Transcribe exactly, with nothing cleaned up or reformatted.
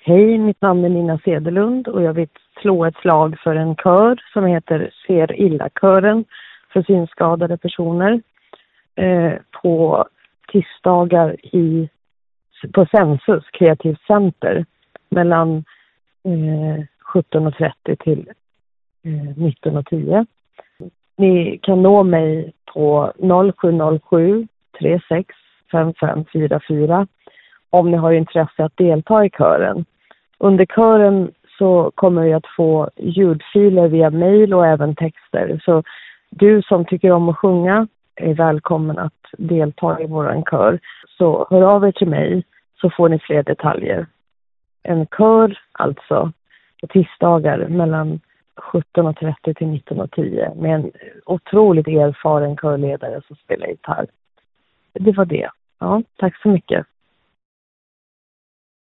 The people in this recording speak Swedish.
Hej, mitt namn är Nina Cederlund och jag vill slå ett slag för en kör som heter Ser illa-kören för synskadade personer eh, på tisdagar i, på Sensus kreativt center mellan eh, sjutton och trettio till eh, nitton och tio. Ni kan nå mig på noll sju noll sju tre sex fem fem fyra fyra om ni har intresse att delta i kören. Under kören så kommer vi att få ljudfiler via mejl och även texter. Så du som tycker om att sjunga är välkommen att delta i våran kör. Så hör av er till mig så får ni fler detaljer. En kör alltså på tisdagar mellan sjutton och trettio till nitton och tio med en otroligt erfaren körledare som spelar gitarr. Det var det. Ja, tack så mycket.